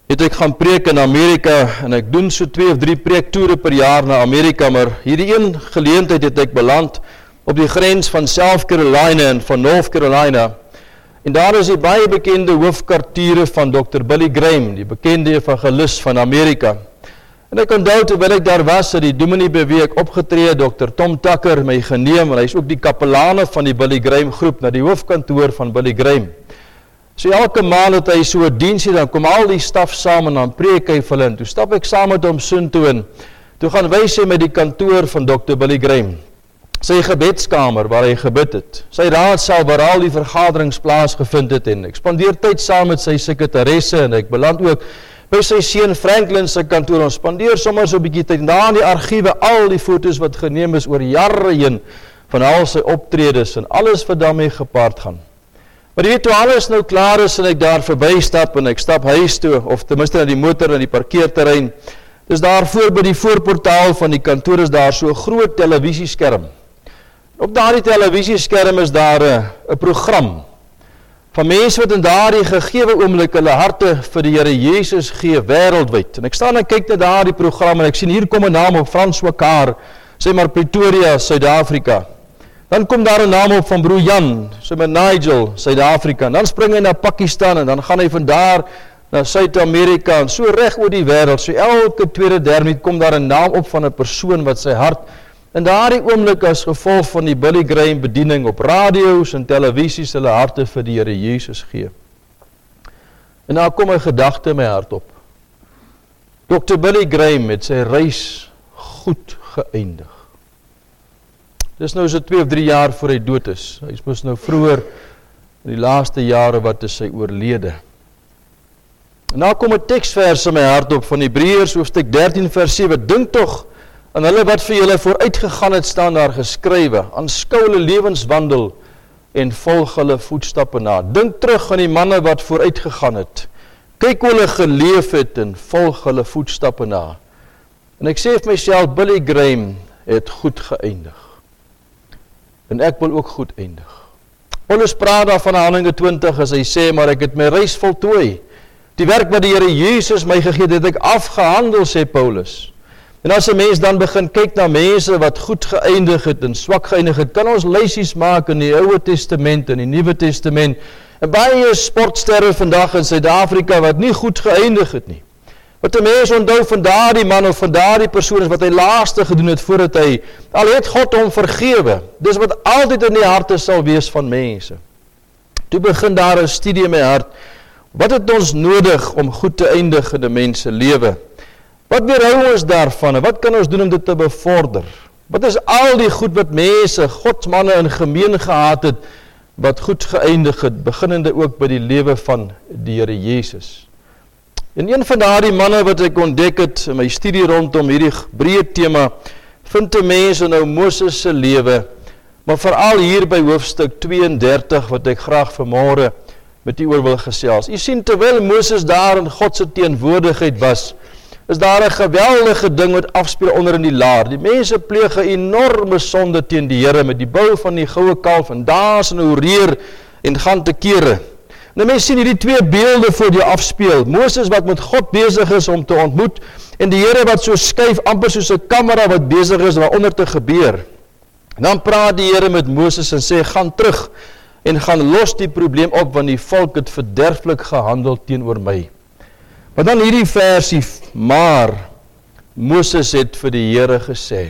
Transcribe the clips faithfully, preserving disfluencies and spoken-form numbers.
het ek gaan preek in Amerika, en ek doen so twee of drie preektoere per jaar na Amerika, maar hierdie een geleentheid het ek beland op die grens van South Carolina en van North Carolina, en daar is die baie bekende hoofkwartiere van dokter Billy Graham, die bekende evangelis van Amerika. En ek onthou, terwyl ek daar was, het die dominee by wie ek opgetree, dokter Tom Tucker, my geneem, en hy is ook die kapelane van die Billy Graham groep, na die hoofkantoor van Billy Graham. So elke maand het hy so 'n diensie, dan kom al die staf saam en dan preek hy vir hulle, en toe stap ek saam met hom soontoe in, toe gaan wys hy met die kantoor van dokter Billy Graham, sy gebedskamer waar hy gebid het, sy raadsaal waar al die vergaderings plaasgevind het, en ek spandeer tyd saam met sy sekretaresse, en ek beland ook by sy seun Franklin se kantoor, ons spandeer sommer so 'n bietjie tyd, en daar in die argiewe al die foto's wat geneem is oor jare heen, van al sy optredes, en alles wat daarmee gepaard gaan. Maar jy weet, toe alles nou klaar is, en ek daar verby stap, en ek stap huis toe, of tenminste na die motor, na die parkeerterrein, dis daar voor by die voorportaal van die kantoor, is daar so 'n groot televisieskerm. Op daardie televisieskerm is daar 'n program, van mense wat in daardie gegewe oomblik hulle harte vir die Here Jesus gee wêreldwyd. En ek staan en kyk na daardie program, en ek sien hier kom 'n naam op, François Carr, sê maar Pretoria, Suid-Afrika. Dan kom daar 'n naam op van broer Jan, sê maar Nigel, Suid-Afrika. Dan spring hy na Pakistan, en dan gaan hy van daar na Suid-Amerika, en so reg oor die wêreld. So elke tweede derde minuut kom daar 'n naam op van 'n persoon wat sy hart in daardie oomblik as gevolg van die Billy Graham bediening op radio's en televisies hulle harte vir die Here Jesus gee. En daar kom 'n gedagte in my hart op. dokter Billy Graham het sy reis goed geëindig. Dis nou so twee of drie jaar voor hy dood is. Hy is nou vroeër in die laaste jare wat is sy oorlede. En daar kom 'n teksvers in my hart op van Hebreërs hoofstuk dertien vers sewe. Dink tog aan hulle wat vir julle vooruitgegaan het, staan daar geskrywe, aanskou hulle lewenswandel en volg hulle voetstappe na. Dink terug aan die manne wat vooruitgegaan het. Kyk hoe hulle geleef het en volg hulle voetstappe na. En ek sê vir myself, Billy Graham het goed geëindig. En ek wil ook goed eindig. Paulus praat daar van Handelinge twintig as hy sê, maar ek het my reis voltooi. Die werk wat die Here Jesus my gegee het, het ek afgehandel, sê Paulus. En as 'n mens dan begin kyk na mense wat goed geëindig het en swak geëindig het, kan ons lysies maak in die Ou Testament en die Nuwe Testament. En baie sportsterre vandag in Suid-Afrika wat nie goed geëindig het nie. Wat 'n mens onthou van daardie man of van daardie persoon is wat hy laaste gedoen het voordat hy, al het God hom vergewe. Dis wat altyd in die harte sal wees van mense. Toe begin daar 'n studie in my hart. Wat het ons nodig om goed te eindig in 'n mens se lewe? Wat weerhou ons daarvan en wat kan ons doen om dit te bevorder? Wat is al die goed wat mense, godsmanne in gemeen gehad het, wat goed geëindig het, beginnende ook by die lewe van die Here Jesus? En een van daardie manne wat ek ontdek het in my studie rondom hierdie breë tema, vind 'n mens nou Moses se lewe, maar veral hier by hoofstuk twee en dertig wat ek graag vanmôre met u oor wil gesels. U sien, terwyl Moses daar in God se teenwoordigheid was, is daar 'n geweldige ding wat afspeel onder in die laar. Die mense pleeg 'n enorme sonde teen die Here met die bou van die goue kalf en daas en oreer en gaan te kere. Nou mense sien hierdie twee beelde voor jou afspeel. Moses wat met God besig is om te ontmoet en die Here wat so skuif amper soos 'n kamera wat besig is waaronder te gebeur. En dan praat die Here met Moses en sê, gaan terug en gaan los die probleem op want die volk het verderflik gehandel teenoor my. Maar dan hierdie versie, maar Moses het vir die Here gesê.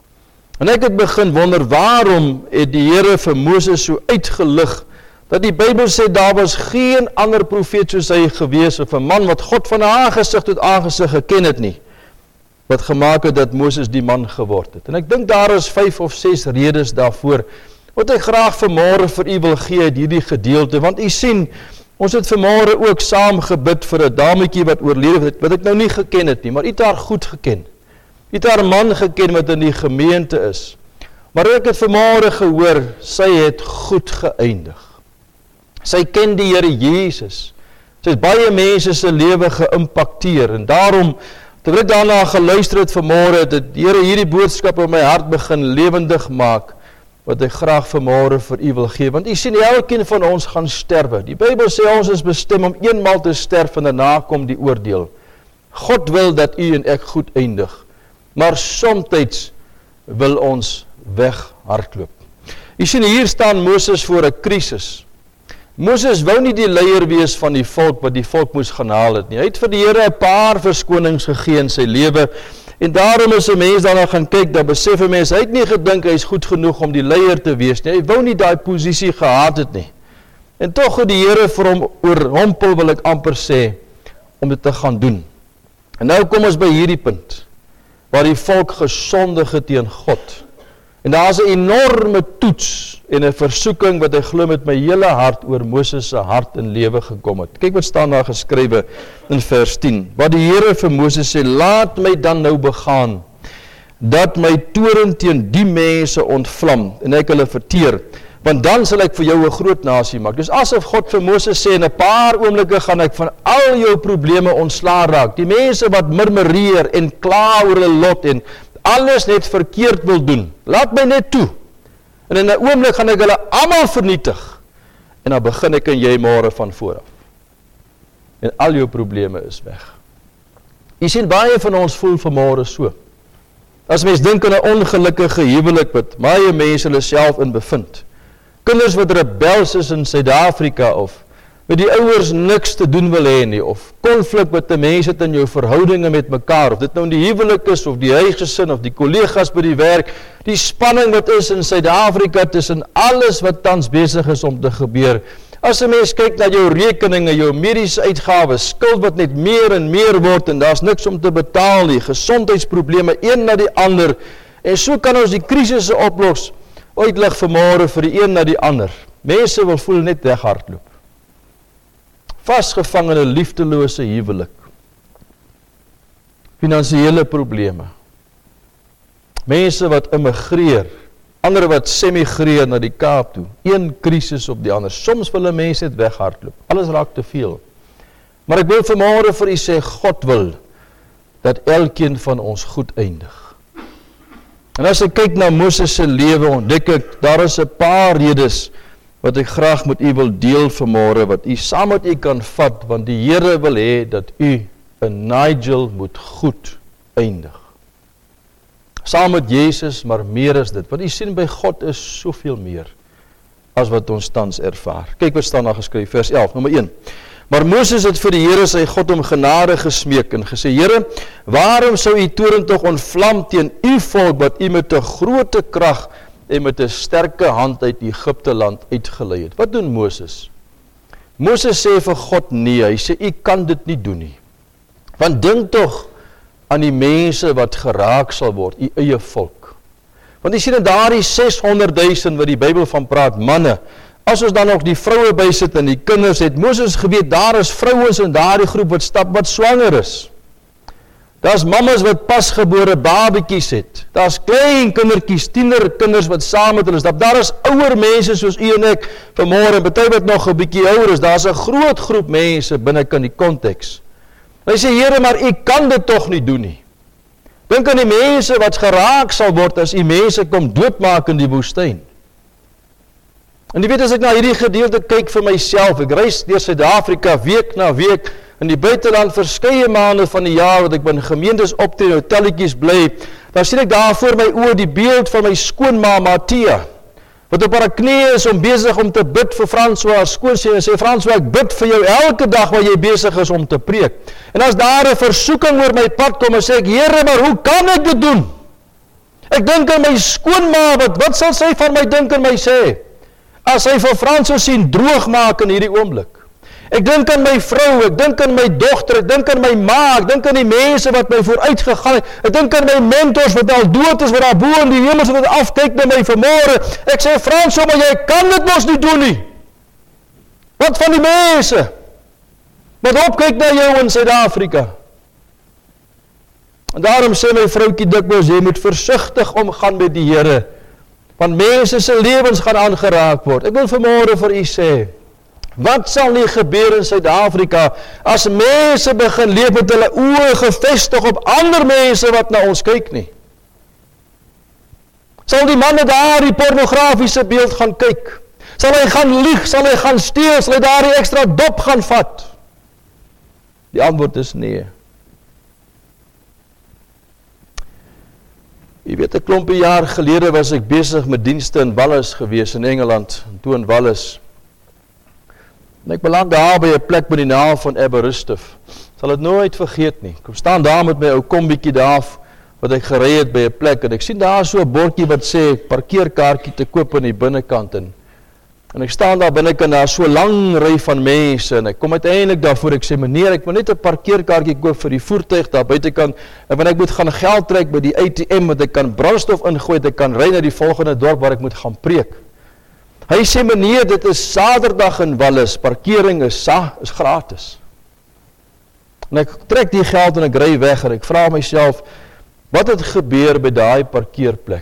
En ek het begin wonder, waarom het die Here vir Moses so uitgelig, dat die Bybel sê, daar was geen ander profeet soos hy gewees, of 'n man wat God van aangesig tot aangesig geken het nie, wat gemaak het dat Moses die man geword het. En ek dink daar is vyf of ses redes daarvoor, wat ek graag vanmôre vir u wil gee uit hierdie gedeelte, want u sien, ons het vanmôre ook saam gebid vir 'n dametjie wat oorlede het, wat ek nou nie geken het nie, maar u het haar goed geken. U het haar man geken wat in die gemeente is. Maar ek het vanmôre gehoor, sy het goed geëindig. Sy ken die Here Jesus. Sy het baie mense se lewe geïmpakteer en daarom, terwyl ek daarna geluister het vanmôre, het die Here hierdie boodskap in my hart begin lewendig maak. wat ek graag vanmôre vir u wil gee, want u sien, elkeen van ons gaan sterwe. Die Bybel sê ons is bestem om eenmaal te sterf en daarna kom die oordeel. God wil dat u en ek goed eindig, maar soms wil ons weghardloop. U sien, hier staan Moses voor 'n krisis. Moses wou nie die leier wees van die volk wat die volk moes gaan haal het nie. Hy het vir die Here 'n paar verskonings gegee in sy lewe. En daarom is 'n mens daarna gaan kyk, dan besef 'n mens, hy het nie gedink hy is goed genoeg om die leier te wees nie. Hy wou nie daai posisie gehad het nie. En tog het die Here vir hom oorrompel, wil ek amper sê, om dit te gaan doen. En nou kom ons by hierdie punt, waar die volk gesondig het teen God. En daar is 'n enorme toets en 'n versoeking wat ek glo met my hele hart oor Moses se hart en lewe gekom het. Kyk wat staan daar geskrywe in vers tien. Wat die Here vir Moses sê, laat my dan nou begaan, dat my toorn teen die mense ontvlam en ek hulle verteer, want dan sal ek vir jou 'n groot nasie maak. Dus asof God vir Moses sê, in 'n paar oomblikke gaan ek van al jou probleme ontslaa raak. Die mense wat murmureer en kla oor hulle lot en alles net verkeerd wil doen, laat my net toe. En in 'n oomblik gaan ek hulle almal vernietig. En dan begin ek en jy môre van voor af. En al jou probleme is weg. Jy sien, baie van ons voel vanmôre so. As mens dink aan 'n ongelukkige huwelik wat baie mense hulle self in bevind. Kinders wat rebels is in Suid-Afrika, of met die ouers niks te doen wil hê nie, of konflik wat 'n mens het in jou verhoudinge met mekaar, of dit nou in die huwelik is, of die huisgesin, of die kollegas by die werk, die spanning wat is in Suid-Afrika tussen alles wat tans besig is om te gebeur. As 'n mens kyk na jou rekeninge, jou mediese uitgawes, skuld wat net meer en meer word, en daar's niks om te betaal nie, gesondheidsprobleme, een na die ander, en so kan ons die krisisse oplos, uitlig vanmôre vir die een na die ander. Mense wil voel net weghardloop. Vasgevang in 'n liefdelose huwelik, finansiële probleme, mense wat immigreer, ander wat semigreer na die Kaap toe, een krisis op die ander, soms wil 'n mens net weghardloop, alles raak te veel. Maar ek wil vanmôre vir u sê, God wil dat elkeen van ons goed eindig. En as ek kyk na Moses se lewe, ontdek ek, daar is 'n paar redes wat ek graag met u wil deel vanmôre, wat u saam met u kan vat, want die Here wil hê dat u in Nigel moet goed eindig. Saam met Jesus, maar meer as dit. Wat u sien by God is soveel meer as wat ons tans ervaar. Kyk wat staan daar geskryf, vers elf, nommer een. Maar Moses het vir die Here sy God om genade gesmeek en gesê, Here, waarom sou u toorn tog ontvlam teen u volk wat u met 'n groote krag en met 'n sterke hand uit Egipte land uitgelei het? Wat doen Moses? Moses sê vir God nee, hy sê, u kan dit nie doen nie. Want dink tog aan die mense wat geraak sal word, u eie volk. Want jy sien in daardie seshonderd duisend wat die Bybel van praat, manne, as ons dan nog die vroue bysit en die kinders, het Moses geweet, daar is vrouens in daardie groep wat stap wat swanger is. Daar's mammas wat pasgebore babetjies het. Daar's klein kindertjies, tiener kinders wat saam met hulle stap. Daar is ouer mense soos u en ek vanmôre, party wat nog 'n bietjie ouer is. Daar's 'n groot groep mense binne in die konteks. Hy sê, Here, maar u kan dit tog nie doen nie. Dink aan die mense wat geraak sal word as u mense kom doodmaak in die woestyn. En jy weet, as ek na hierdie gedeelte kyk vir myself, ek reis deur Suid-Afrika week na week, in die buiteland verskeie maande van die jaar, wat ek by gemeentes optree, hotelletjies bly, dan sien ek daar voor my oë die beeld van my skoonma Mathia, wat op haar knieë is om besig om te bid vir François, haar skoonseun, en sê, François, ek bid vir jou elke dag waar jy besig is om te preek. En as daar 'n versoeking oor my pad kom, en sê ek, Here, maar hoe kan ek dit doen? Ek dink aan my skoonma, wat, wat sal sy van my dink en my sê? As sy vir François sien droog maak in hierdie oomblik. Ek dink aan my vrou, ek dink aan my dogter, ek dink aan my ma, ek dink aan die mense wat my vooruit gegaan het, ek dink aan my mentors wat al dood is, wat daar bo in die hemel wat afkyk na my vanmôre. Ek sê, François, maar jy kan dit mos nie doen nie. Wat van die mense wat opkyk na jou in Suid-Afrika? En daarom sê my vroukie dikwels, jy moet versigtig omgaan met die Here, want mense se lewens gaan aangeraak word. Ek wil vanmôre vir u sê, wat sal nie gebeur in Suid-Afrika as mense begin leef met hulle oë gefestig op ander mense wat na ons kyk nie? Sal die man met daardie pornografiese beeld gaan kyk? Sal hy gaan lieg? Sal hy gaan steel? Sal hy daardie extra dop gaan vat? Die antwoord is nee. Jy weet, 'n klompie jaar gelede was ek besig met dienste in Wallis gewees in Engeland, en toe in Wallis. En ek beland daar by 'n plek by die naam van Aberystwyth. Sal dit nooit vergeet nie. Ek staan daar met my ou kombietjie daar wat ek gery het by 'n plek en ek sien daar so 'n bordjie wat sê parkeerkaartjie te koop aan die binnekant in. En ek staan daar binnekant, daar so 'n lang ry van mense en ek kom uiteindelik daarvoor, ek sê meneer, ek wil net 'n parkeerkaartjie koop vir die voertuig daar buitekant en wanneer ek moet gaan geld trek by die A T M wat ek kan brandstof ingooi, dat ek kan ry na die volgende dorp waar ek moet gaan preek. Hy sê meneer, dit is Saterdag in Wallis, parkering is sa, is gratis. En ek trek die geld en ek ry weg en ek vra myself, wat het gebeur by daai parkeerplek?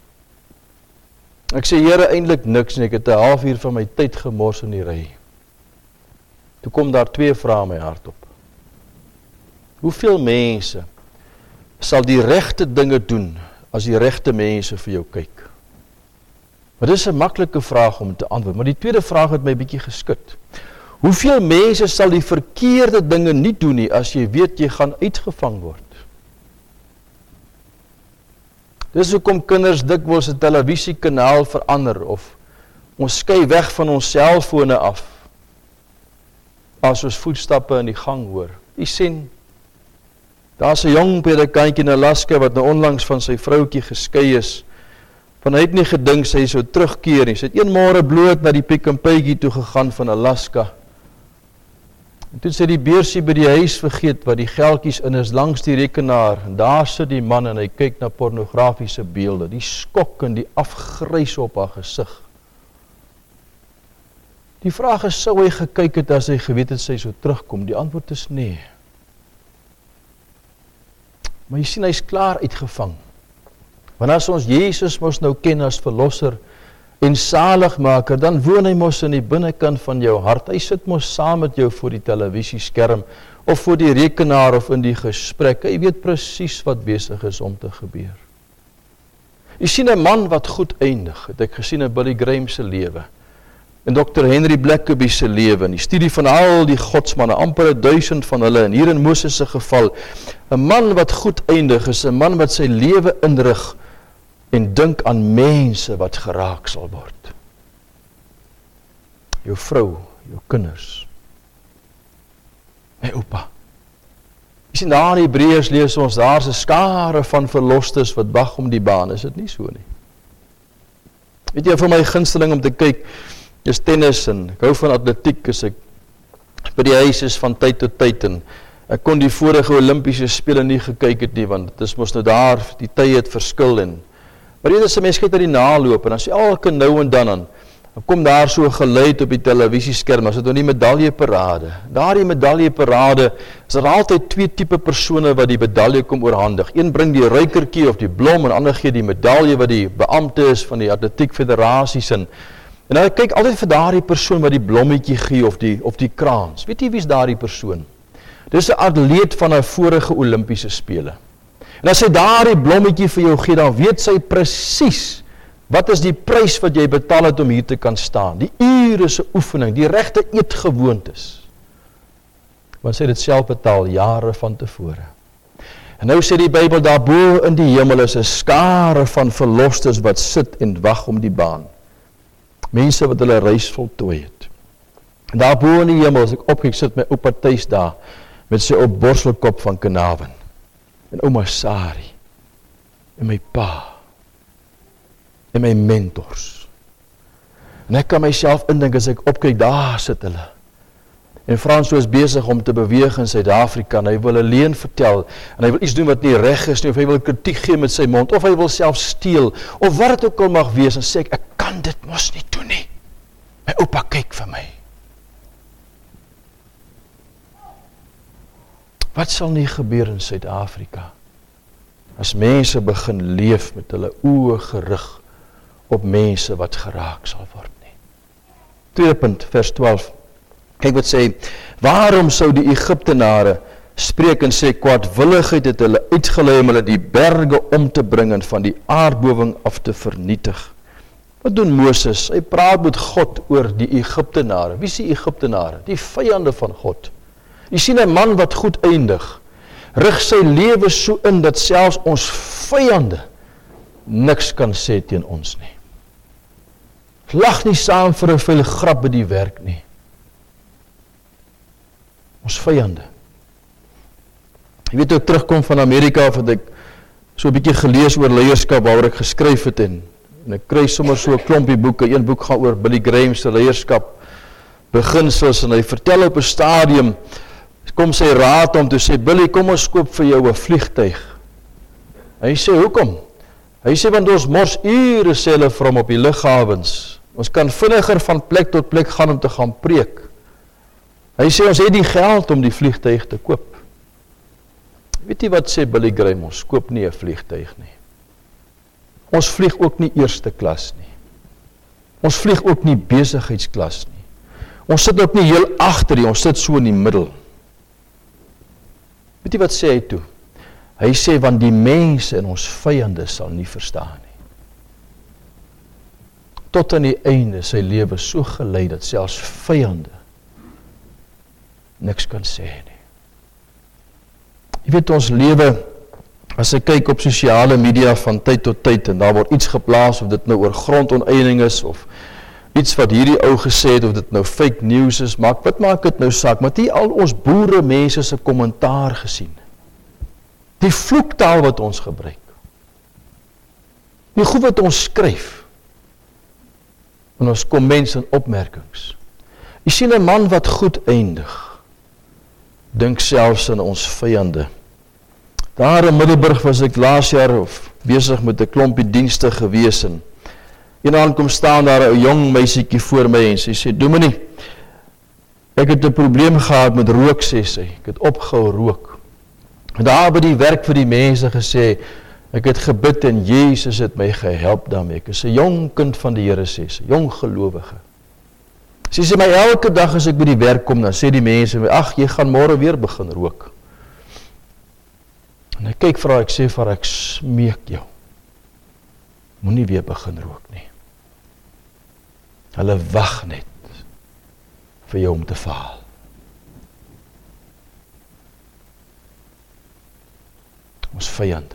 Ek sê, Here, eintlik niks nie, ek het 'n halfuur van my tyd gemors in die ry. Toe kom daar twee vrae in my hart op. Hoeveel mense sal die regte dinge doen as die regte mense vir jou kyk? Maar dis 'n maklike vraag om te antwoord, maar die tweede vraag het my bietjie geskit. Hoeveel mense sal die verkeerde dinge nie doen nie as jy weet jy gaan uitgevang word? Dis hoekom kinders dikwels 'n televisiekanaal verander of ons skei weg van ons selfone af as ons voetstappe in die gang hoor. Jy sien, daar's 'n jong predikantjie in Alaska wat nou onlangs van sy vroutjie geskei is. Van hy het nie gedink sy sou terugkeer nie. Sy het een môre bloot na die Pick n Paytjie toe gegaan van Alaska. En toe sy die beursie by die huis vergeet wat die geldjies in is langs die rekenaar. En daar sit die man en hy kyk na pornografiese beelde. Die skok en die afgrys op haar gesig. Die vraag is, sou hy gekyk het as hy geweet het sy sou terugkom? Die antwoord is nee. Maar jy sien, hy is klaar uitgevang. Want as ons Jesus mos nou ken as verlosser en saligmaker, dan woon hy mos in die binnekant van jou hart. Hy sit mos saam met jou voor die televisieskerm, of voor die rekenaar, of in die gesprek. Hy weet presies wat besig is om te gebeur. Jy sien 'n man wat goed eindig, het ek gesien in Billy Graham se lewe, en dokter Henry Blackaby se lewe, en die studie van al die godsmanne, amper duisend van hulle, en hier in Moses se geval, 'n man wat goed eindig, is 'n man wat sy lewe inrig, en dink aan mense wat geraak sal word. Jou vrou, jou kinders, my oupa. Jy sien, daar in Hebreërs lees ons, daar's 'n skare van verlostes wat wag om die baan, is dit nie so nie? Weet jy, vir my gunsteling om te kyk, is tennis, en ek hou van atletiek, as ek by die huis is van tyd tot tyd, en ek kon die vorige Olympiese spele nie gekyk het nie, want dit is mos nou daar, die tye het verskil, en maar dit is 'n mens kyk na die naloop, en as jy elke nou en dan aan, dan kom daar so geluid op die televisieskerm, as dit nou die medaljeparade. Daar die medaljeparade, is daar altyd twee tipe persone wat die medalje kom oorhandig. Een bring die ruikertjie of die blom, en ander gee die medalje wat die beampte is van die atletiek federasies, en, en dan kyk altyd vir daardie persoon wat die blommetjie gee, of die, of die kraans. Weet jy wie is daardie persoon? Dis 'n atleet van 'n vorige Olympiese spele. En as sy daardie blommetjie vir jou gee, dan weet sy presies wat is die prys wat jy betaal het om hier te kan staan. Die ure se oefening, die regte eetgewoontes. Want sy het dit self betaal jare van tevore. En nou sê die Bybel, daarbo in die hemel is 'n skare van verlostes wat sit en wag om die baan. Mense wat hulle reis voltooi het. En daarbo in die hemel, as ek opkyk, sit my oupa Thys daar met sy op borstelkop van Kanaven. En ouma Sari, en my pa, en my mentors. En ek kan myself indink as ek opkyk, daar sit hulle. En Frans is besig om te beweeg in Suid-Afrika, en hy wil 'n leuen vertel, en hy wil iets doen wat nie reg is nie, of hy wil kritiek gee met sy mond, of hy wil self steel, of wat het ook al mag wees, en sê ek, ek kan dit mos nie doen nie. My oupa kyk vir my. Wat sal nie gebeur in Suid-Afrika as mense begin leef met hulle oë gerig op mense wat geraak sal word nie? Tweede punt, vers twaalf. Kyk wat sê, waarom sou die Egiptenare spreek en sê, kwaadwilligheid het hulle uitgelei om hulle die berge om te bring en van die aardbewing af te vernietig. Wat doen Moses? Hy praat met God oor die Egiptenare. Wie is die Egiptenare? Die vyande van God. Jy sien 'n man wat goed eindig, rig sy lewe so in dat selfs ons vyande niks kan sê teen ons nie. Lag nie saam vir 'n veel grap by die werk nie. Ons vyande. Jy weet, toe ek terugkom van Amerika, of het ek so 'n bietjie gelees oor leierskap waaroor ek geskryf het en, en ek kry sommer so 'n klompie boeke. Een boek gaan oor Billy Graham se leierskap beginsels en hy vertel op 'n stadium, kom sy raad om te sê, Billy, kom ons koop vir jou 'n vliegtuig. Hy sê, hoekom? Hy sê, want ons mors ure sê hulle vir hom op die lughawens. Ons kan vinniger van plek tot plek gaan om te gaan preek. Hy sê, ons het die geld om die vliegtuig te koop. Weet jy wat sê Billy Graham? Ons koop nie 'n vliegtuig nie. Ons vlieg ook nie eerste klas nie. Ons vlieg ook nie besigheidsklas nie. Ons sit ook nie heel agter nie, ons sit so in die middel. Weet jy wat sê hy toe? Hy sê, want die mense en ons vyande sal nie verstaan nie. Tot aan die einde sy lewe so gelei dat selfs vyande niks kan sê nie. Jy weet, ons lewe, as ek kyk op sosiale media van tyd tot tyd, en daar word iets geplaas, of dit nou oor grondonteiening is, of iets wat hierdie ou gesê het, of dit nou fake news is, maak, wat maak dit nou saak? Maar die al ons boere mense se kommentaar gesien. Die vloektaal wat ons gebruik. Die goed wat ons skryf. En ons comments en opmerkings. Jy sien 'n man wat goed eindig, dink selfs aan ons vyande. Daar in Middelburg was ek laas jaar of besig met 'n klompie dienste gewees en eendag kom staan daar 'n jong meisietjie voor my en sy sê, Dominee, ek het 'n probleem gehad met rook, sê sy. Ek het opgehou rook. En daar by die werk vir die mense gesê, ek het gebid en Jesus het my gehelp daarmee. Ek is 'n jong kind van die Here, sê sy, jong gelowige. Sy sê my elke dag as ek by die werk kom, dan sê die mense my, ag, jy gaan môre weer begin rook. En ek kyk vir haar, ek sê vir haar, ek smeek jou, moenie weer begin rook nie. Hulle wag net vir jou om te faal. Ons vyande.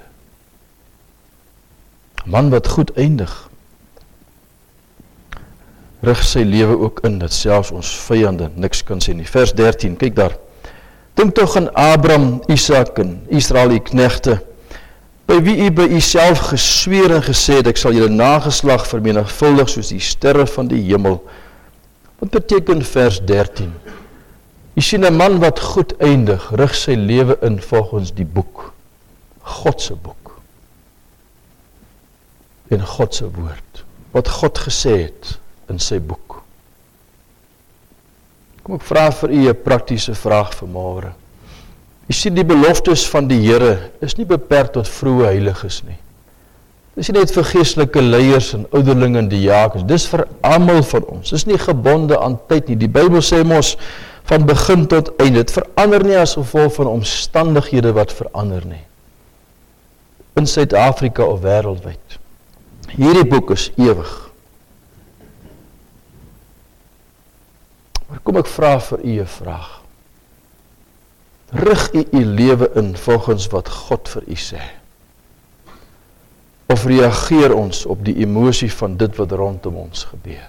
'n Man wat goed eindig, rig sy lewe ook in, dat selfs ons vyande niks kan sê nie. Vers dertien, kyk daar. Dink tog aan Abraham, Isak en Israel die knegte, by wie u by u self gesweer en gesê het, ek sal julle nageslag vermenigvuldig soos die sterre van die hemel. Wat beteken vers dertien? Jy sien 'n man wat goed eindig, rig sy lewe in volgens die boek, God se boek. En God se woord, wat God gesê het in sy boek. Kom ek vra vir u 'n praktiese vraag vanmôre. U sien, die beloftes van die Here is nie beperk tot vroeë heiliges nie. Dis nie net vir geestelike leiers en ouderlinge en diakens, dis vir almal van ons. Dis nie gebonde aan tyd nie. Die Bybel sê mos van begin tot einde. Dit verander nie as gevolg van omstandighede wat verander nie. In Suid-Afrika of wêreldwyd. Hierdie boek is ewig. Maar kom ek vra vir u 'n vraag. Rig u u lewe in volgens wat God vir u sê? Of reageer ons op die emosie van dit wat rondom ons gebeur?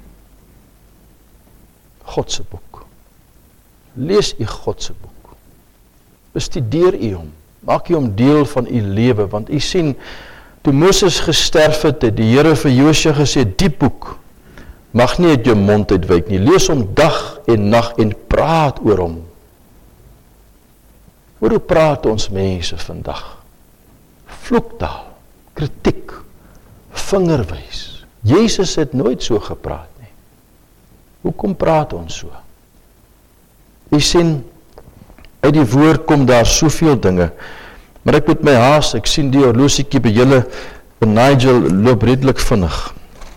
God se boek. Lees u God se boek. Bestudeer u hom. Maak u hom deel van u lewe, want u sien, toe Moses gesterf het, het die Here vir Josua gesê, die boek mag nie uit jou mond uitwyk nie. Lees hom dag en nag en praat oor hom. Hoe praat ons mense vandag? Vloektaal, kritiek, vingerwys. Jesus het nooit so gepraat nie. Hoekom praat ons so? Jy sien, uit die woord kom daar soveel dinge, maar ek moet my haas, ek sien die horlosiekie by julle, en Nigel loop redelik vinnig.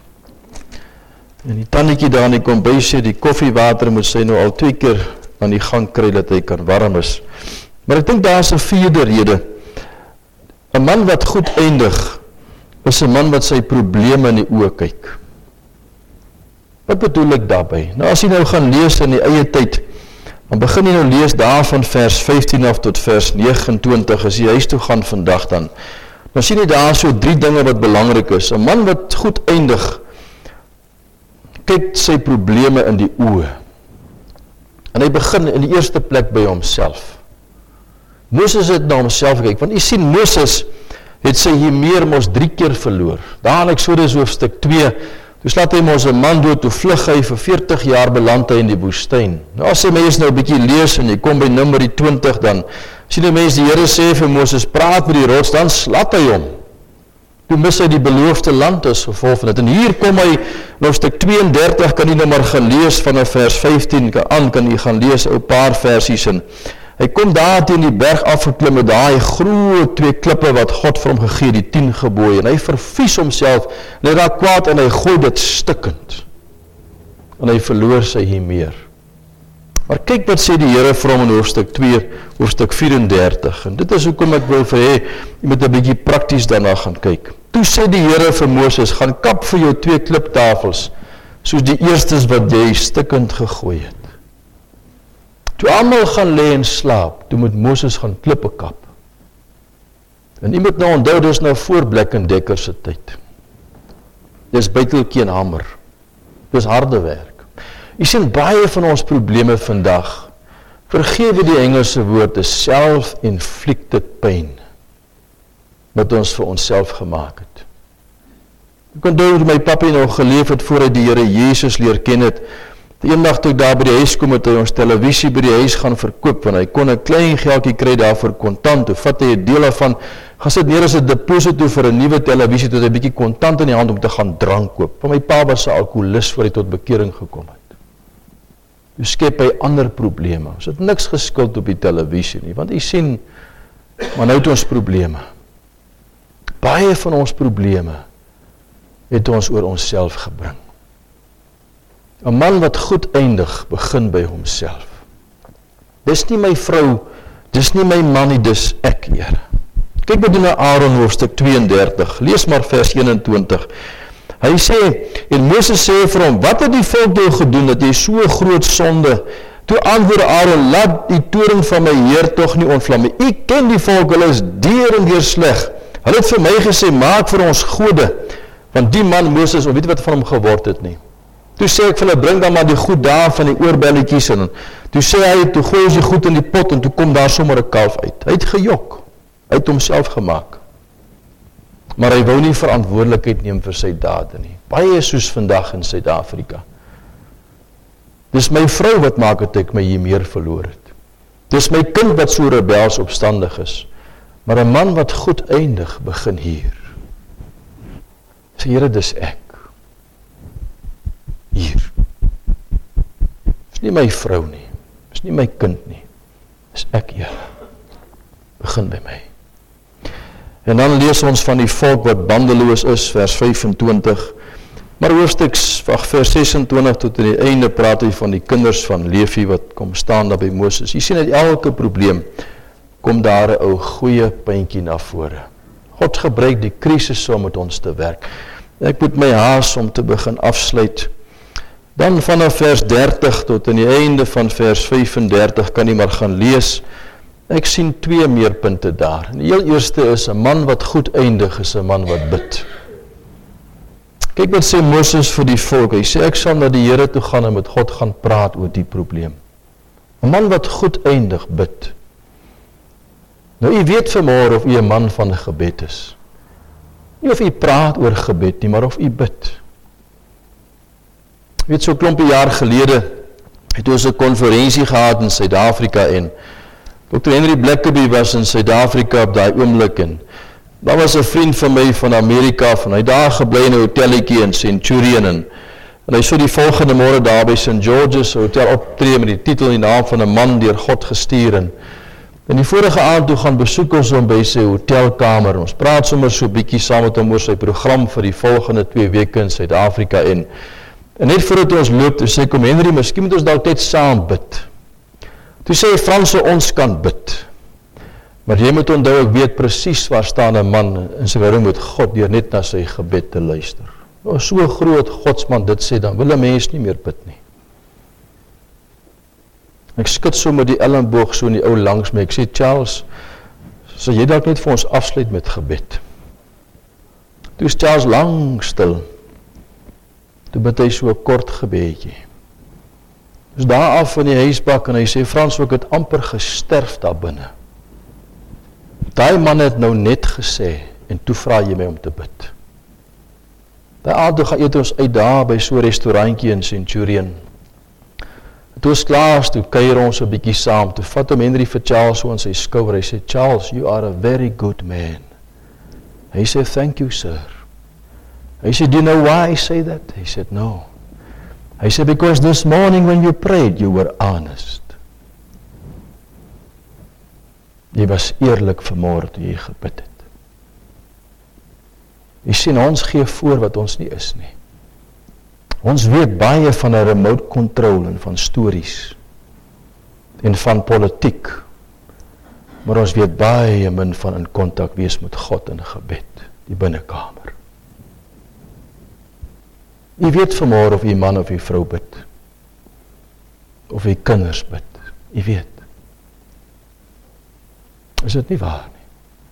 En die tannetjie daar in die kombuis sê, die koffiewater moet sy nou al twee keer aan die gang kry, dat hy kan warm is. Maar ek dink daar is 'n vierde rede. 'n Man wat goed eindig, is 'n man wat sy probleme in die oë kyk. Wat bedoel ek daarby? Nou as jy nou gaan lees in die eie tyd, dan begin jy nou lees daar van vers vyftien af tot vers nege en twintig, as jy huis toe gaan vandag dan, dan sien jy daar so drie dinge wat belangrik is. 'n Man wat goed eindig, kyk sy probleme in die oë. En hy begin in die eerste plek by homself. Moses het na homself gekyk, want jy sien Moses het sy Hiermeer mos drie keer verloor. Daar in Eksodus hoofstuk twee, toe slaat hy mos 'n man dood, toe vlug hy vir veertig jaar beland hy in die woestyn. Nou as jy mense nou 'n bietjie lees en jy kom by Numeri twintig, dan sien die mense die Here sê vir Moses, praat met die rots, dan slaat hy hom. Toe mis hy die beloofde land as gevolg van dit. En hier kom hy, in hoofstuk tweeëndertig, kan jy nou maar gaan lees vanaf vers vyftien aan, kan jy gaan lees 'n paar versies in. Hy kom daar teen die berg afgeklim met daai groot twee klippe wat God vir hom gegee, die tien gebooie, en hy vervies homself, en hy raak kwaad en hy gooi dit stikkend. En hy verloor sy Hiermeer. Maar kyk wat sê die Here vir hom in hoofstuk twee, hoofstuk vyf-en-dertig, en dit is hoekom ek wil vir hê, jy moet 'n bietjie prakties daarna gaan kyk. Toe sê die Here vir Moses, gaan kap vir jou twee kliptafels, soos die eerstes wat jy stikkend gegooi het. Toe almal gaan lê en slaap, toe moet Moses gaan klippe kap. En jy moet nou onthou, dis nou voor Black and Decker se tyd. Dis byteltjie en hamer. Dis harde werk. Jy sien baie van ons probleme vandag, vergewe die Engelse woord, is self-inflicted pain, wat ons vir onsself gemaak het. Ek onthou hoe my papie nou geleef het, voor hy die Here Jesus leer ken het. Die eendag toe ek daar by die huis kom, het hy ons televisie by die huis gaan verkoop, want hy kon 'n klein geldjie kry daarvoor kontant, toe vat hy 'n deel daarvan, gaan sit neer as 'n deposito vir 'n nuwe televisie, toe hy 'n bietjie kontant in die hand om te gaan drank koop. Want my pa was 'n alkoholist voor hy tot bekering gekom het. Toe skep hy ander probleme. Ons het niks geskuld op die televisie nie, want jy sien, maar nou het ons probleme. Baie van ons probleme het ons oor onsself gebring. 'n Man wat goed eindig, begin by homself. Dis nie my vrou, dis nie my man nie, dis ek, Here. Kyk wat doen na Aaron hoofstuk tweeëndertig, lees maar vers eenentwintig. Hy sê, en Moses sê vir hom, wat het die volk jou gedoen, dat jy so groot sonde? Toe antwoord Aaron, laat die toorn van my Heer tog nie ontvlam nie. Ek ken die volk, hulle is deur en deur sleg. Hulle het vir my gesê, maak vir ons gode, want die man Moses, weet wat van hom geword het nie. Toe sê ek vir hulle, bring dan maar die goed daar van die oorbelletjies in. Toe sê hy, toe gooi ons die goed in die pot, en toe kom daar sommer 'n kalf uit. Hy het gejok, hy het homself gemaak. Maar hy wou nie verantwoordelikheid neem vir sy dade nie. Baie soos vandag in Suid-Afrika. Dis my vrou wat maak het ek my Hiermeer verloor het. Dis my kind wat so rebels opstandig is. Maar 'n man wat goed eindig, begin hier. Sê, Here, dis ek. Hier. Dis nie my vrou nie. Dis nie my kind nie. Dis ek, Here. Begin by my. En dan lees ons van die volk wat bandeloos is, vers vyfentwintig. Maar hoofstuk vers sesentwintig tot in die einde praat hy van die kinders van Levi wat kom staan daar by Moses. Jy sien uit elke probleem kom daar 'n ou goeie puntjie na vore. God gebruik die krisis om met ons te werk. Ek moet my haas om te begin afsluit. Dan vanaf vers dertig tot in die einde van vers vyfendertig kan jy maar gaan lees. Ek sien twee meerpunte daar. Die heel eerste is, 'n man wat goed eindig is 'n man wat bid. Kyk wat sê Moses vir die volk. Hy sê, ek sal na die Here toe gaan en met God gaan praat oor die probleem. 'n Man wat goed eindig, bid. Nou, u weet vanmôre of u 'n man van gebed is. Nie of u praat oor gebed nie, maar of u bid. Ek weet, so 'n klompie jaar gelede het ons 'n konferensie gehad in Suid-Afrika en dokter Henry Blackaby was in Suid-Afrika op daai oomblik en daar was 'n vriend van my van Amerika, van hy daar gebly in 'n hotelletjie in Centurion en, en hy sou die volgende môre daar by Saint George's Hotel optree met die titel in die naam van 'n man deur God gestuur en in die vorige aand toe gaan besoek ons hom by sy hotelkamer. Ons praat sommer so 'n bietjie saam met hom oor sy program vir die volgende twee weke in Suid-Afrika en en net voordat ons loop, toe sê kom Henry, miskien moet ons dalk net saam bid. Toe sê hy, Franse, ons kan bid. Maar jy moet onthou, ek weet presies waar staan 'n man in sy verhouding met God deur net na sy gebed te luister. As so 'n groot godsman dit sê, dan wil 'n mens nie meer bid nie. Ek skud so met die elmboog so in die ou langs my. Ek sê, Charles, sal jy dalk net vir ons afsluit met gebed? Toe is Charles lang stil. Toe bid hy so 'n kort gebedjie. Dus daar af van die huisbak en hy sê, Frans, ek het amper gesterf daar binne. Daai man het nou net gesê, en toe vra jy my om te bid. Daai aand toe gaan eet ons uit daar by so 'n restaurantjie in Centurion. Toe ons klaar is, toe kuier ons 'n bietjie saam. Toe vat hom Henry vir Charles so aan sy skouer. Hy sê, Charles, you are a very good man. Hy sê, thank you, sir. Hy sê, do you know why I say that? He said, no. Hy sê, because this morning when you prayed, you were honest. Jy was eerlik vanmôre toe jy gebid het. Jy sien, ons gee voor wat ons nie is nie. Ons weet baie van 'n remote control en van stories en van politiek, maar ons weet baie min van in kontak wees met God in gebed, die binnekamer. Jy weet vanmôre of jy man of jy vrou bid, of jy kinders bid, jy weet. Is dit nie waar nie?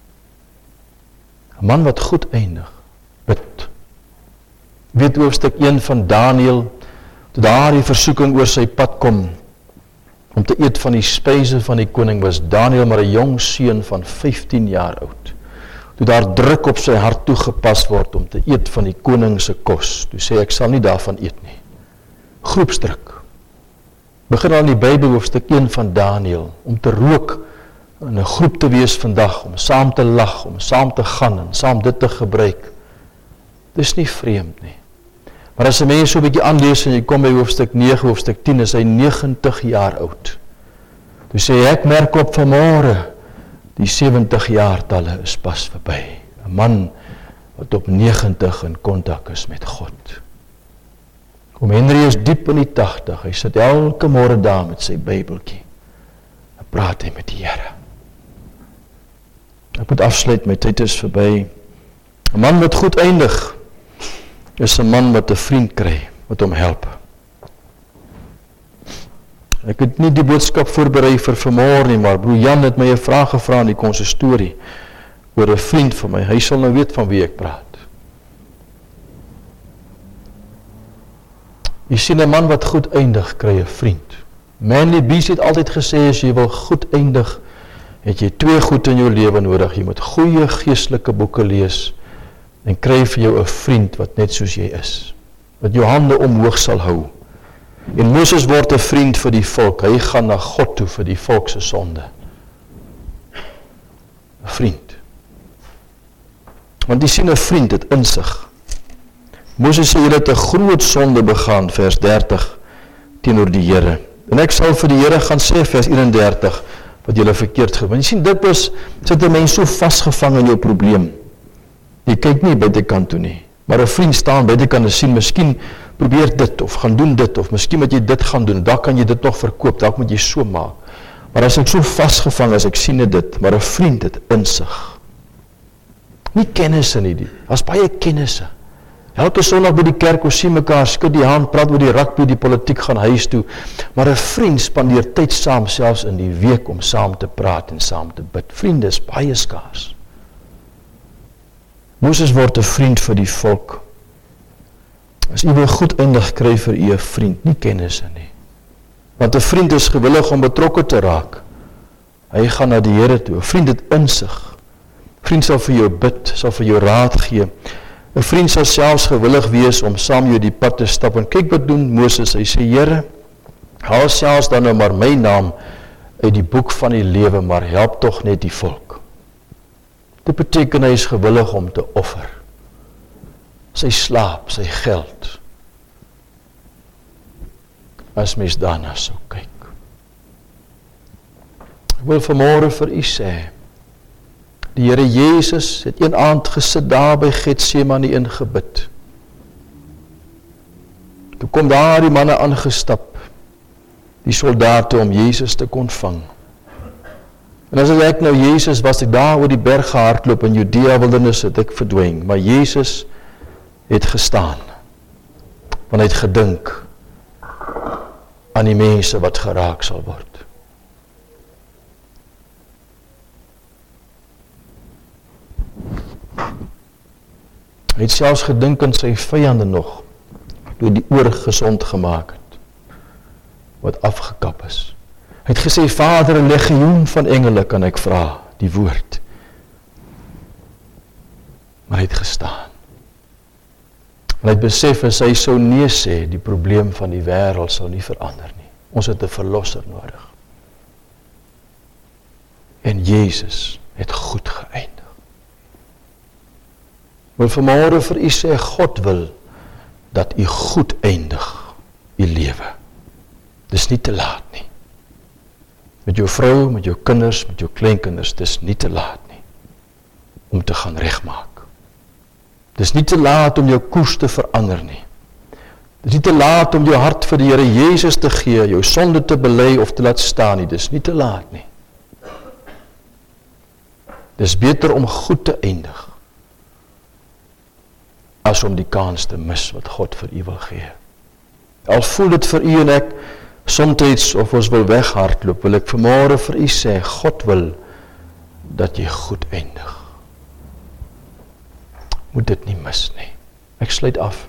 'n Man wat goed eindig, bid. Weet hoofstuk een van Daniël, toe daar die versoeking oor sy pad kom, om te eet van die spyse van die koning, was Daniël maar 'n jong seun van vyftien jaar oud. Toe daar druk op sy hart toegepas word om te eet van die koning se kos, toe sê ek sal nie daarvan eet nie. Groepsdruk. Begin al in die Bybel hoofstuk een van Daniël, om te rook, in 'n groep te wees vandag, om saam te lag, om saam te gaan en saam dit te gebruik. Dis nie vreemd nie. Maar as 'n mens so 'n bietjie aanlees en jy kom by hoofstuk nege, hoofstuk tien, is hy negentig jaar oud. Toe sê ek merk op vanmôre, die sewentig jaartalle is pas verby. 'n Man wat op negentig in kontak is met God. Oom Henry is diep in die tagtig, hy sit elke môre daar met sy Bybeltjie. En praat hy met die Here. Ek moet afsluit, my tyd is verby. 'n Man wat goed eindig, is 'n man wat 'n vriend kry, wat hom help. Ek het nie die boodskap voorberei vir vanmôre nie, maar broer Jan het my 'n vraag gevra in die konsistorie, oor 'n vriend van my. Hy sal nou weet van wie ek praat. Jy sien, 'n man wat goed eindig, kry 'n vriend. Manly Beast het altyd gesê, as jy wil goed eindig, het jy twee goed in jou lewe nodig. Jy moet goeie geestelike boeke lees, en kry vir jou 'n vriend wat net soos jy is, wat jou hande omhoog sal hou. En Moses word 'n vriend vir die volk. Hy gaan na God toe vir die volk se sonde. 'n Vriend. Want jy sien, 'n vriend het insig. Moses sê, jy het 'n groot sonde begaan, vers dertig, teenoor die Here. En ek sal vir die Here gaan sê, vers eenendertig, wat jy verkeerd gedoen. Want jy sien, dit is, sit 'n mens so vasgevang in jou probleem. Jy kyk nie buitekant toe nie, maar 'n vriend staan buitekant en sien, miskien probeer dit, of gaan doen dit, of miskien moet jy dit gaan doen, dalk kan jy dit nog verkoop, dalk moet jy so maak. Maar as ek so vasgevang is, ek sien dit, maar 'n vriend het insig. Nie kennisse nie, die, as baie kennisse. Elke Sondag by die kerk, ons sien mekaar, skud die hand, praat oor die rugby, die politiek, gaan huis toe, maar 'n vriend spandeer tyd saam, selfs in die week, om saam te praat en saam te bid. Vriende is baie skaars. Moses word 'n vriend vir die volk. As u wil goed eindig, kry vir u 'n vriend, nie kennisse nie. Want 'n vriend is gewillig om betrokke te raak. Hy gaan na die Here toe. 'n Vriend het insig. Vriend sal vir jou bid, sal vir jou raad gee. 'n Vriend sal selfs gewillig wees om saam jou die pad te stap. En kyk wat doen Moses. Hy sê, Here, haal selfs dan nou maar my naam uit die boek van die lewe, maar help tog net die volk. Dit beteken hy is gewillig om te offer. Sy slaap, sy geld. As mens daarna sou kyk. Ek wil vanmôre vir u sê, die Here Jesus het een aand gesit daar by Getsemane ingebid. Toe kom daar die manne aangestap, die soldate om Jesus te kon vang. En as ek nou Jesus was, ek daar oor die berg gehardloop in Judea wildernis het ek verdwyn, maar Jesus het gestaan, want hy het gedink aan die mense wat geraak sal word. Hy het selfs gedink aan sy vyande nog, toe die oor gesond gemaak het, wat afgekap is. Hy het gesê, Vader, 'n legioen van engele kan ek vra, die woord. Maar hy het gestaan. En hy het besef, as hy sou nee sê, die probleem van die wêreld sal nie verander nie. Ons het 'n verlosser nodig. En Jesus het goed geëindig. Ek wil vanmôre vir u sê, God wil dat u goed eindig, u lewe. Dis nie te laat nie. Met jou vrou, met jou kinders, met jou kleinkinders, dis nie te laat nie, om te gaan regmaak. Dis nie te laat om jou koers te verander nie. Dis nie te laat om jou hart vir die Here Jesus te gee, jou sonde te bely of te laat staan nie. Dis nie te laat nie. Dis beter om goed te eindig, as om die kans te mis wat God vir u wil gee. Al voel dit vir u en ek, somtyds of ons wil weghardloop, wil ek vanmôre vir u sê, God wil dat jy goed eindig. Moet dit nie mis nie. Ek sluit af.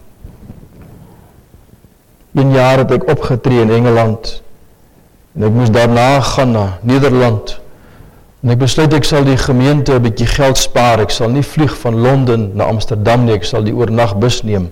Een jaar het ek opgetree in Engeland, en ek moes daarna gaan na Nederland, en ek besluit ek sal die gemeente 'n bietjie geld spaar, ek sal nie vlieg van Londen na Amsterdam nie, ek sal die oornagbus neem.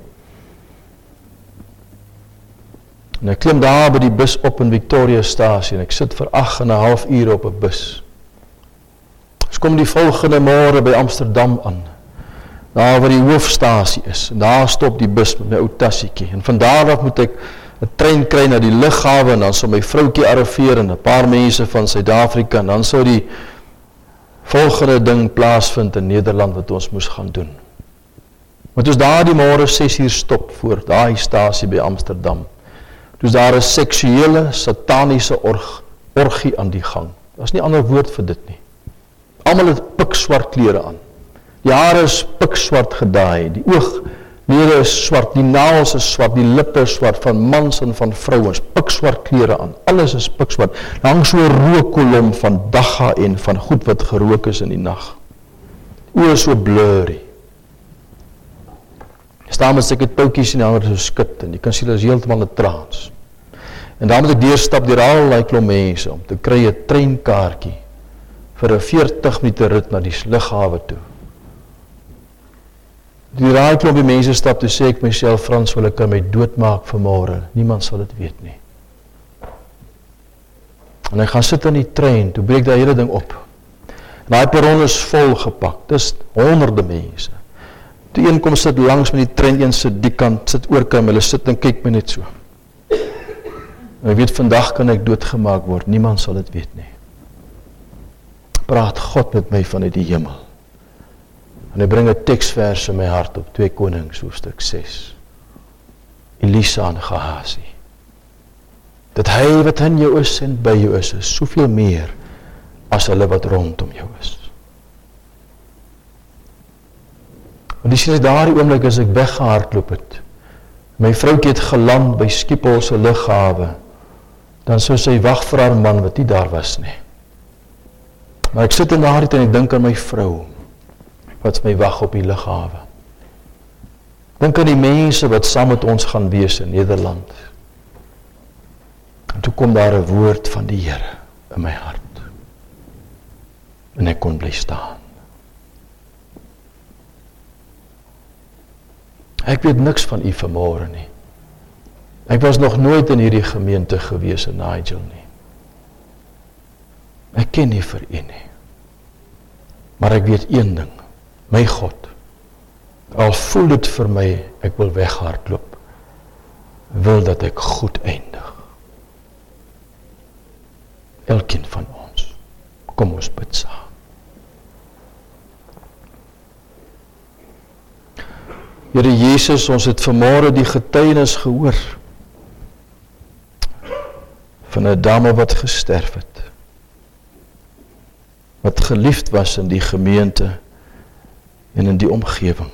En ek klim daar by die bus op in Victoriastasie, en ek sit vir agt en 'n half ure op 'n bus. Ons kom die volgende môre by Amsterdam aan, daar waar die hoofstasie is, en daar stop die bus met my ou tassietjie, en van daar af moet ek 'n trein kry na die lughawe, en dan sal my vroukie arriveer, en 'n paar mense van Suid-Afrika, en dan sou die volgende ding plaasvind in Nederland, wat ons moes gaan doen. Want ons daar die môre ses uur stop, voor daai stasie by Amsterdam, dus daar is seksuele, sataniese org, orgie aan die gang. Daar is nie ander woord vir dit nie. Almal het pikswart klere aan. Die hare is pikswart gedaai, die ooglede is swart, die naels is swart, die lippe is swart, van mans en van vrouens, pikswart klere aan, alles is pikswart. Daar hang so 'n rookkolom van dagga en van goed wat gerook is in die nag. Die oë is so blurry. Staan met seker touwtjies en die ander so skit, en jy kan sien dat is heeltemal 'n trance. En dan moet ek deurstap deur allerlei klomp mense, om te kry 'n treinkaartjie, vir 'n veertig minute rit na die lughawe toe. Die raai klomp die mense stap, toe sê ek myself, Frans, wil ek kan my doodmaak vanmôre, niemand sal dit weet nie. En ek gaan sit in die trein, toe breek die hele ding op. En daai perron is vol gepak, dis honderde mense. Die een kom sit langs met die trein, een sit die kant, sit oorkant, hulle sit en kyk my net so. En ek weet, vandag kan ek doodgemaak word, niemand sal dit weet nie. Praat God met my vanuit die hemel. En hy bring 'n teksvers in my hart op, twee Konings, hoofstuk ses. Elisa en Gehazi. Dat hy wat in jou is en by jou is, is soveel meer as hulle wat rondom jou is. Want die sien daardie oomblik as ek weggehardloop het, my vroukie het geland by Schiphol se lughawe, dan sou sy wag vir haar man wat nie daar was nie. Maar ek sit in daardie tyd en ek dink aan my vrou, wat my wag op die lughawe. Dink aan die mense wat saam met ons gaan wees in Nederland. En toe kom daar 'n woord van die Here in my hart. En ek kon bly staan. Ek weet niks van u vanmôre nie. Ek was nog nooit in hierdie gemeente gewees in Nigel nie. Ek ken nie vir u nie. Maar ek weet een ding, my God, al voel dit vir my, ek wil weghardloop, wil dat ek goed eindig. Elkeen van ons, kom ons bid saam. Here Jesus, ons het vanmôre die getuienis gehoor van 'n dame wat gesterf het. wat geliefd was in die gemeente en in die omgewing.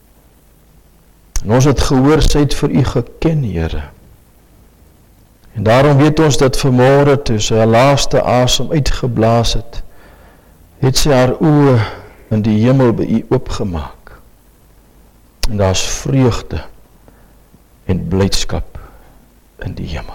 En ons het gehoor, sy het vir u geken, Here. En daarom weet ons dat vanmôre toe sy haar laaste asem uitgeblaas het, het sy haar oë in die hemel by u oopgemaak. En daar is vreugde en blydskap in die hemel.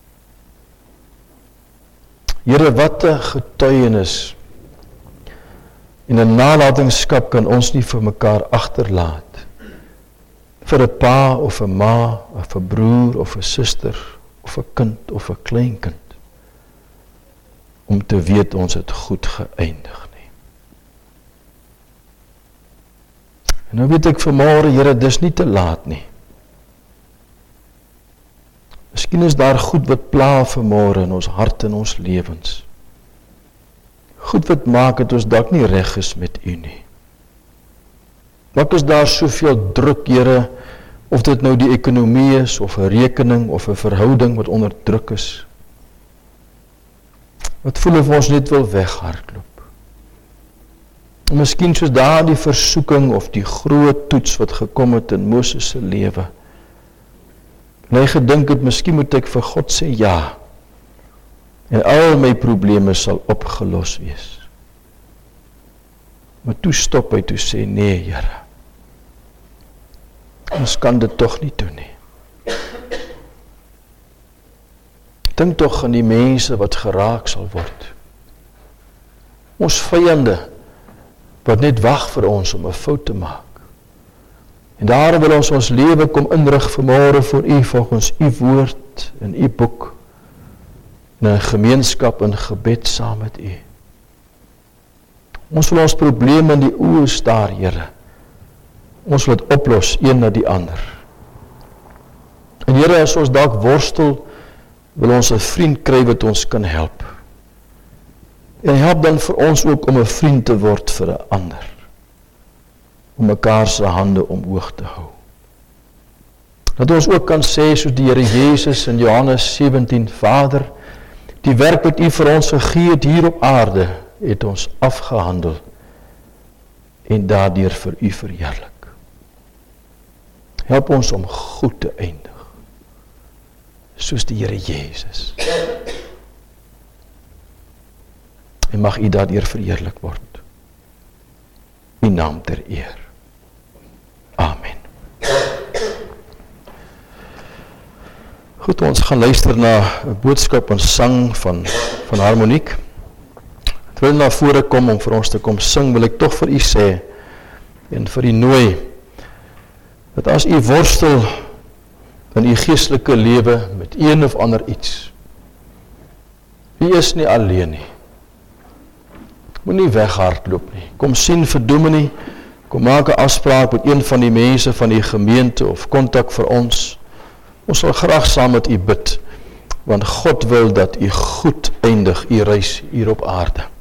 Here, wat 'n getuienis en 'n nalatenskap kan ons nie vir mekaar agterlaat. Vir 'n pa of 'n ma of 'n broer of 'n suster of 'n kind of 'n kleinkind om te weet ons het goed geëindig nie. En nou weet ek vanmôre, Here, dis nie te laat nie. Miskien is daar goed wat pla vanmôre in ons hart en ons lewens. Goed wat maak dat ons dalk nie reg is met u nie. Dalk is daar soveel druk, Here, of dit nou die ekonomie is, of 'n rekening, of 'n verhouding wat onder druk is. Wat voel of ons net wil weghardloop. En miskien soos daar die versoeking of die groot toets wat gekom het in Moses se lewe. En hy gedink het, miskien moet ek vir God sê ja. En al my probleme sal opgelos wees. Maar toe stop hy, toe sê, nee, Here. Ons kan dit tog nie doen nie. Dink tog aan die mense wat geraak sal word. Ons vyande wat net wag vir ons om 'n fout te maak. En daarom wil ons ons lewe kom inrig vanmôre vir u volgens u woord en u boek. In 'n gemeenskap en gebed saam met u. Ons wil ons probleme in die oë staar, Here. Ons wil dit oplos, een na die ander. En Here, as ons dalk worstel, wil ons 'n vriend kry wat ons kan help. En help dan vir ons ook om 'n vriend te word vir 'n ander. Om mekaar se hande omhoog te hou. Dat ons ook kan sê, soos die Here Jesus in Johannes sewentien, Vader, die werk wat u vir ons gegee het hier op aarde, het ons afgehandel en daardeur vir u verheerlik. Help ons om goed te eindig, soos die Here Jesus. En mag u daardeur verheerlik word. U naam ter eer. Amen. Goed, ons gaan luister na 'n boodskap en sang van, van Harmoniek. Terwyl na vore kom om vir ons te kom sing, wil ek tog vir u sê, en vir u nooi, dat as u worstel in u geestelike lewe met een of ander iets, u is nie alleen nie. Moenie weghardloop nie. Kom sien vir dominee, kom maak 'n afspraak met een van die mense van die gemeente of kontak vir ons. Ons sal graag saam met u bid, want God wil dat u goed eindig u reis hier op aarde.